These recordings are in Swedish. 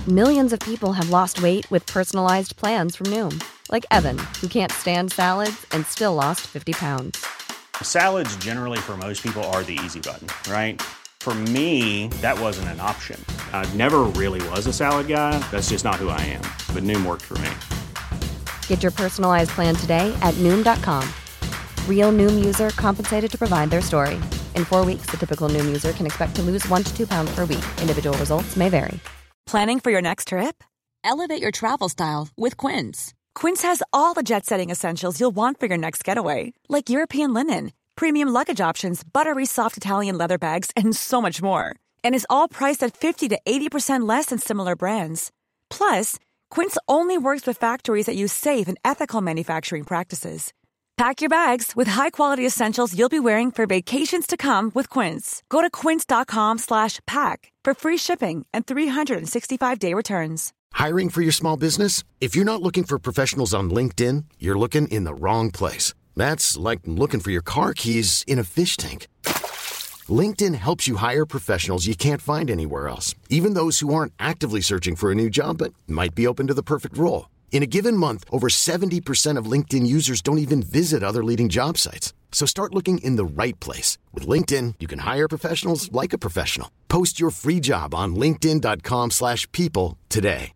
Millions of people have lost weight with personalized plans from Noom. Like Evan, who can't stand salads and still lost 50 pounds. Salads generally for most people are the easy button, right? For me, that wasn't an option. I never really was a salad guy. That's just not who I am. But Noom worked for me. Get your personalized plan today at Noom.com. Real Noom user compensated to provide their story. In 4 weeks, the typical Noom user can expect to lose 1 to 2 pounds per week. Individual results may vary. Planning for your next trip? Elevate your travel style with Quince. Quince has all the jet-setting essentials you'll want for your next getaway, like European linen, premium luggage options, buttery soft Italian leather bags, and so much more. And is all priced at 50 to 80% less than similar brands. Plus, Quince only works with factories that use safe and ethical manufacturing practices. Pack your bags with high-quality essentials you'll be wearing for vacations to come with Quince. Go to quince.com/pack for free shipping and 365-day returns. Hiring for your small business? If you're not looking for professionals on LinkedIn, you're looking in the wrong place. That's like looking for your car keys in a fish tank. LinkedIn helps you hire professionals you can't find anywhere else, even those who aren't actively searching for a new job but might be open to the perfect role. In a given month, over 70% of LinkedIn users don't even visit other leading job sites. So start looking in the right place. With LinkedIn, you can hire professionals like a professional. Post your free job on linkedin.com/people today.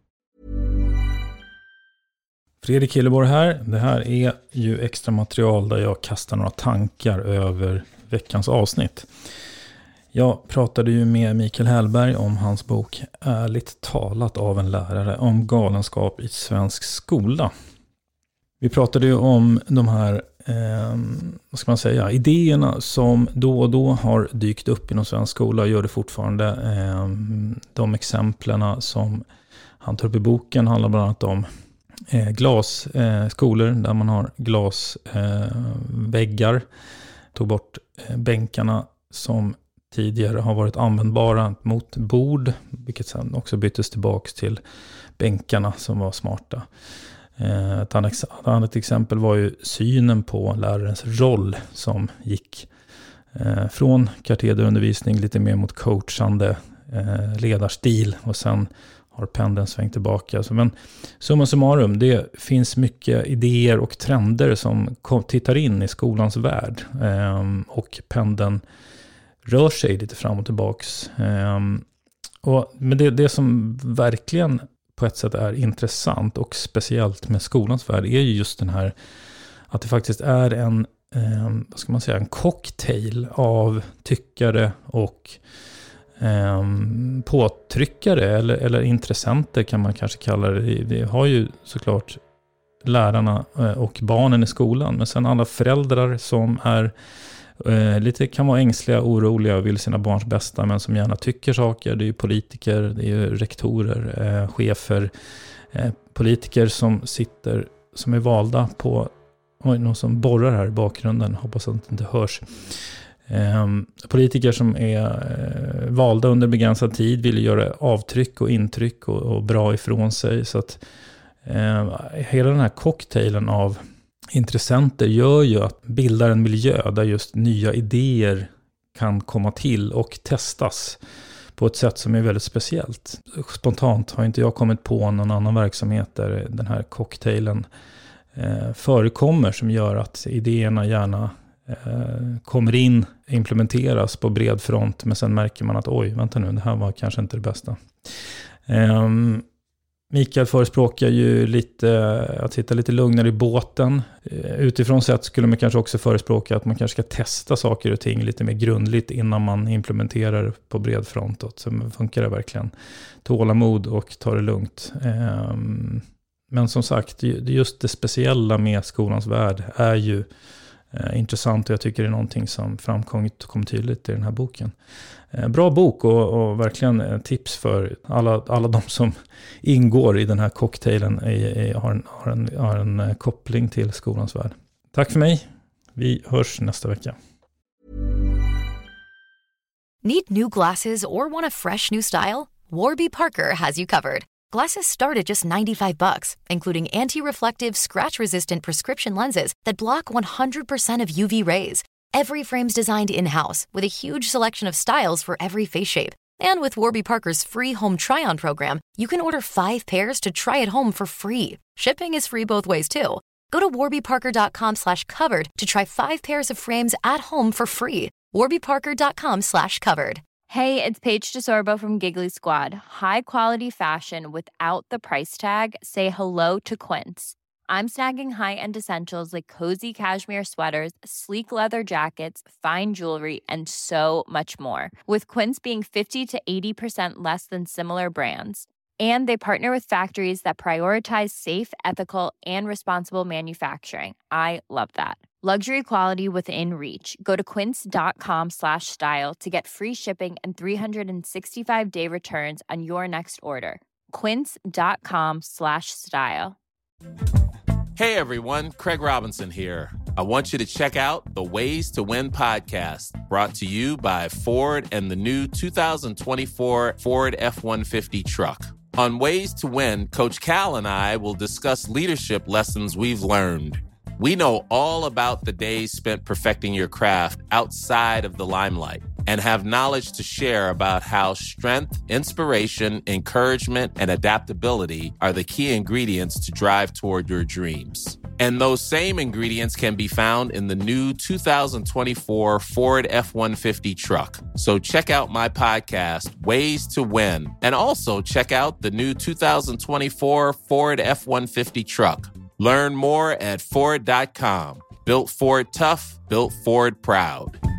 Fredrik Hilleborg här. Det här är ju extra material där jag kastar några tankar över veckans avsnitt. Jag pratade ju med Mikael Hellberg om hans bok Ärligt talat av en lärare om galenskap i svensk skola. Vi pratade ju om de här vad ska man säga, idéerna som då och då har dykt upp inom svensk skola och gör det fortfarande. De exemplen som han tar upp i boken handlar bland annat om glasskolor där man har glasväggar. Tog bort bänkarna som tidigare har varit användbara mot bord, vilket sedan också byttes tillbaka till bänkarna som var smarta. Ett annat exempel var ju synen på lärarens roll som gick från katederundervisning lite mer mot coachande ledarstil och sen har pendeln svängt tillbaka. Men summa summarum, det finns mycket idéer och trender som tittar in i skolans värld och pendeln rör sig lite fram och tillbaks. Men det som verkligen på ett sätt är intressant och speciellt med skolans värld är ju just den här att det faktiskt är en vad ska man säga, en cocktail av tyckare och påtryckare eller intressenter kan man kanske kalla det. Vi har ju såklart lärarna och barnen i skolan, men sen alla föräldrar som är lite kan vara ängsliga, oroliga och vill sina barns bästa, men som gärna tycker saker. Det är ju politiker, det är ju rektorer, chefer, politiker som sitter, som är valda på, någon som borrar här i bakgrunden, hoppas att det inte hörs. Politiker som är valda under begränsad tid vill göra avtryck och intryck och bra ifrån sig, så att hela den här cocktailen av intressenter gör ju att bildar en miljö där just nya idéer kan komma till och testas på ett sätt som är väldigt speciellt. Spontant har inte jag kommit på någon annan verksamhet där den här cocktailen förekommer som gör att idéerna gärna kommer in, implementeras på bred front, men sen märker man att oj, vänta nu, det här var kanske inte det bästa. Mikael förespråkar ju lite att sitta lite lugnare i båten. Utifrån sett skulle man kanske också förespråka att man kanske ska testa saker och ting lite mer grundligt innan man implementerar på bred front. Så funkar det verkligen. Tålamod och ta det lugnt. Men som sagt, just det speciella med skolans värld är ju intressant och jag tycker det är någonting som kom tydligt i den här boken. Bra bok och verkligen tips för alla de som ingår i den här cocktailen har en koppling till skolans värld. Tack för mig. Vi hörs nästa vecka. Need new glasses or want a fresh new style? Warby Parker has you covered. Glasses start at just $95, including anti-reflective, scratch-resistant prescription lenses that block 100% of UV rays. Every frame's designed in-house with a huge selection of styles for every face shape. And with Warby Parker's free home try-on program, you can order 5 pairs to try at home for free. Shipping is free both ways, too. Go to warbyparker.com/covered to try 5 pairs of frames at home for free. warbyparker.com/covered. Hey, it's Paige DeSorbo from Giggly Squad. High quality fashion without the price tag. Say hello to Quince. I'm snagging high-end essentials like cozy cashmere sweaters, sleek leather jackets, fine jewelry, and so much more. With Quince being 50 to 80% less than similar brands. And they partner with factories that prioritize safe, ethical, and responsible manufacturing. I love that. Luxury quality within reach. Go to quince.com/style to get free shipping and 365-day returns on your next order. Quince.com/style. Hey everyone, Craig Robinson here. I want you to check out the Ways to Win podcast, brought to you by Ford and the new 2024 Ford F-150 truck. On Ways to Win, Coach Cal and I will discuss leadership lessons we've learned. We know all about the days spent perfecting your craft outside of the limelight and have knowledge to share about how strength, inspiration, encouragement, and adaptability are the key ingredients to drive toward your dreams. And those same ingredients can be found in the new 2024 Ford F-150 truck. So check out my podcast, Ways to Win, and also check out the new 2024 Ford F-150 truck. Learn more at Ford.com. Built Ford tough, built Ford proud.